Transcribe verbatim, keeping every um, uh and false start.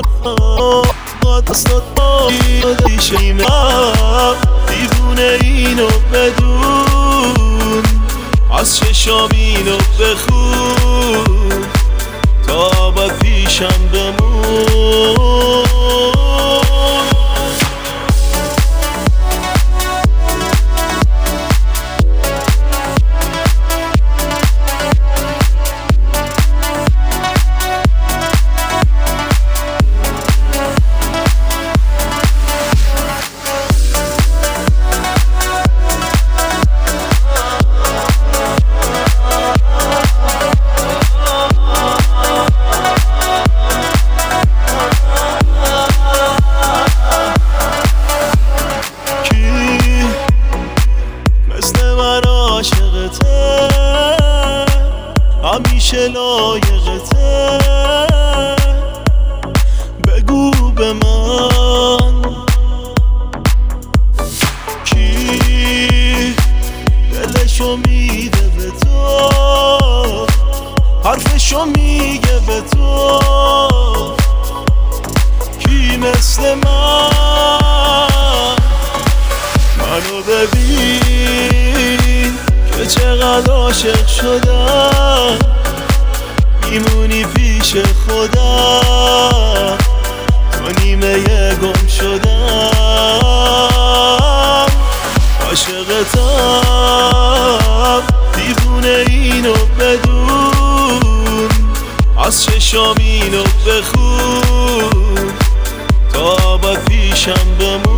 دستات دیشیمم دیوونه اینو بدون از چشام اینو بخون تا با پیشم بمون همیشه لایقته بگو به من کی دلشو میده به تو حرفشو میگه به تو کی مثل من منو ببین که چقدر عاشق شدم میمونی پیش خودم تو نیمه گم شدم عاشقتم دیوونه اینو بدون از چشام اینو بخون تا با پیشم بمون